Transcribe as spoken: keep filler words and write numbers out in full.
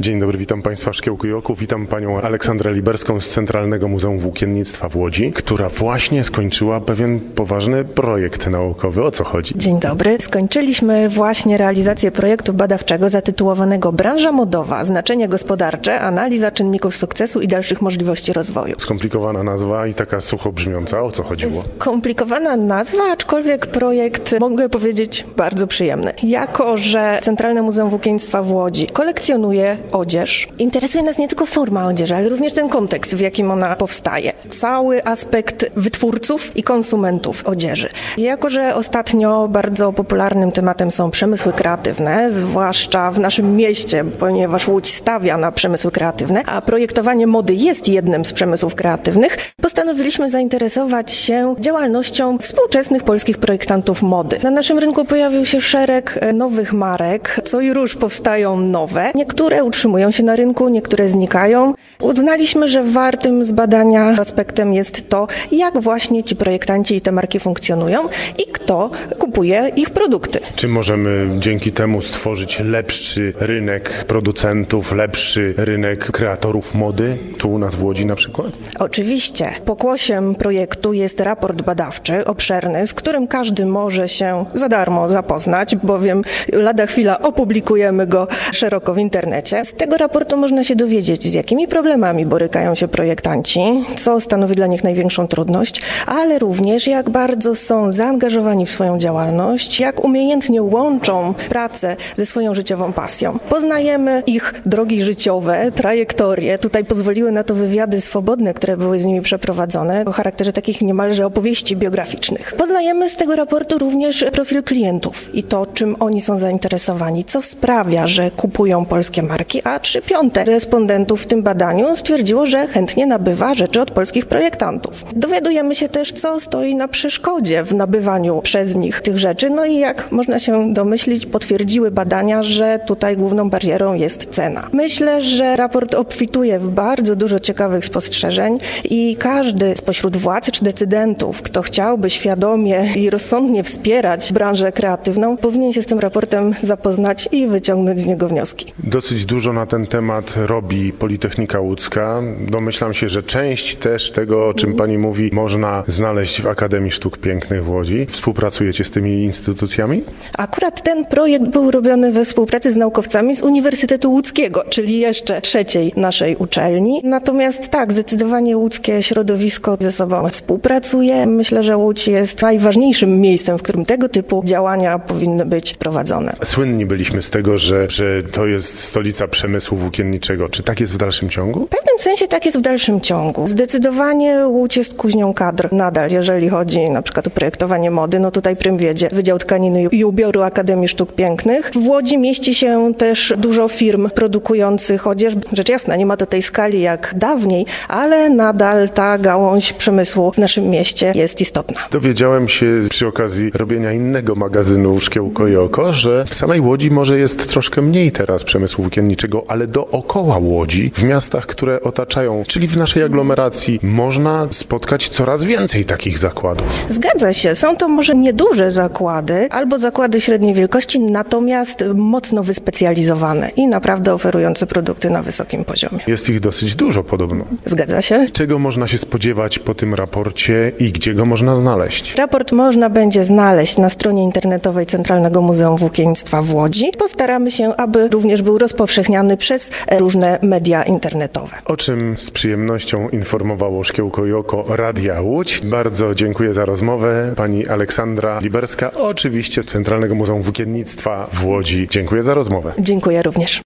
Dzień dobry, witam Państwa w Szkiełku i Oku. Witam Panią Aleksandrę Liberską z Centralnego Muzeum Włókiennictwa w Łodzi, która właśnie skończyła pewien poważny projekt naukowy. O co chodzi? Dzień dobry. Skończyliśmy właśnie realizację projektu badawczego zatytułowanego Branża modowa, znaczenie gospodarcze, analiza czynników sukcesu i dalszych możliwości rozwoju. Skomplikowana nazwa i taka sucho brzmiąca. O co chodziło? Skomplikowana nazwa, aczkolwiek projekt, mogę powiedzieć, bardzo przyjemny. Jako że Centralne Muzeum Włókiennictwa w Łodzi kolekcjonuje odzież, interesuje nas nie tylko forma odzieży, ale również ten kontekst, w jakim ona powstaje. Cały aspekt wytwórców i konsumentów odzieży. Jako że ostatnio bardzo popularnym tematem są przemysły kreatywne, zwłaszcza w naszym mieście, ponieważ Łódź stawia na przemysły kreatywne, a projektowanie mody jest jednym z przemysłów kreatywnych, postanowiliśmy zainteresować się działalnością współczesnych polskich projektantów mody. Na naszym rynku pojawił się szereg nowych marek, co i róż powstają nowe. Niektóre utrzymują się na rynku, niektóre znikają. Uznaliśmy, że wartym zbadania aspektem jest to, jak właśnie ci projektanci i te marki funkcjonują i kto kupuje ich produkty. Czy możemy dzięki temu stworzyć lepszy rynek producentów, lepszy rynek kreatorów mody, tu u nas w Łodzi na przykład? Oczywiście. Pokłosiem projektu jest raport badawczy, obszerny, z którym każdy może się za darmo zapoznać, bowiem lada chwila opublikujemy go szeroko w internecie. Z tego raportu można się dowiedzieć, z jakimi problemami borykają się projektanci, co stanowi dla nich największą trudność, ale również jak bardzo są zaangażowani w swoją działalność, jak umiejętnie łączą pracę ze swoją życiową pasją. Poznajemy ich drogi życiowe, trajektorie. Tutaj pozwoliły na to wywiady swobodne, które były z nimi przeprowadzone o charakterze takich niemalże opowieści biograficznych. Poznajemy z tego raportu również profil klientów i to, czym oni są zainteresowani, co sprawia, że kupują polskie marki, a trzy piąte respondentów w tym badaniu stwierdziło, że chętnie nabywa rzeczy od polskich projektantów. Dowiadujemy się też, co stoi na przeszkodzie w nabywaniu przez nich tych rzeczy, no i jak można się domyślić, potwierdziły badania, że tutaj główną barierą jest cena. Myślę, że raport obfituje w bardzo dużo ciekawych spostrzeżeń i każdy spośród władz czy decydentów, kto chciałby świadomie i rozsądnie wspierać branżę kreatywną, powinien się z tym raportem zapoznać i wyciągnąć z niego wnioski. Dosyć dużo na ten temat robi Politechnika Łódzka. Domyślam się, że część też tego, o czym Pani mówi, można znaleźć w Akademii Sztuk Pięknych w Łodzi. Współpracujecie z tymi instytucjami? Akurat ten projekt był robiony we współpracy z naukowcami z Uniwersytetu Łódzkiego, czyli jeszcze trzeciej naszej uczelni. Natomiast tak, zdecydowanie łódzkie środowisko ze sobą współpracuje. Myślę, że Łódź jest najważniejszym miejscem, w którym tego typu działania powinny być prowadzone. Słynni byliśmy z tego, że, że to jest stolica przemysłu włókienniczego. Czy tak jest w dalszym ciągu? W pewnym sensie tak jest w dalszym ciągu. Zdecydowanie Łódź jest kuźnią kadr nadal, jeżeli chodzi na przykład o projektowanie mody. No tutaj prym wiedzie Wydział Tkaniny i Ubioru Akademii Sztuk Pięknych. W Łodzi mieści się też dużo firm produkujących odzież. Rzecz jasna, nie ma to tej skali jak dawniej, ale nadal ta gałąź przemysłu w naszym mieście jest istotna. Dowiedziałem się przy okazji robienia innego magazynu Szkiełko i Oko, że w samej Łodzi może jest troszkę mniej teraz przemysłu włókienniczego, ale dookoła Łodzi, w miastach, które otaczają, czyli w naszej aglomeracji, można spotkać coraz więcej takich zakładów. Zgadza się. Są to może nieduże zakłady, albo zakłady średniej wielkości, natomiast mocno wyspecjalizowane i naprawdę oferujące produkty na wysokim poziomie. Jest ich dosyć dużo podobno. Zgadza się. Czego można się spodziewać po tym raporcie i gdzie go można znaleźć? Raport można będzie znaleźć na stronie internetowej Centralnego Muzeum Włókiennictwa w Łodzi. Postaramy się, aby również był rozpowszechniany przez różne media internetowe. O czym z przyjemnością informowało Szkiełko i Oko Radia Łódź. Bardzo dziękuję za rozmowę. Pani Aleksandra Liberska, oczywiście Centralnego Muzeum Włókiennictwa w Łodzi. Dziękuję za rozmowę. Dziękuję również.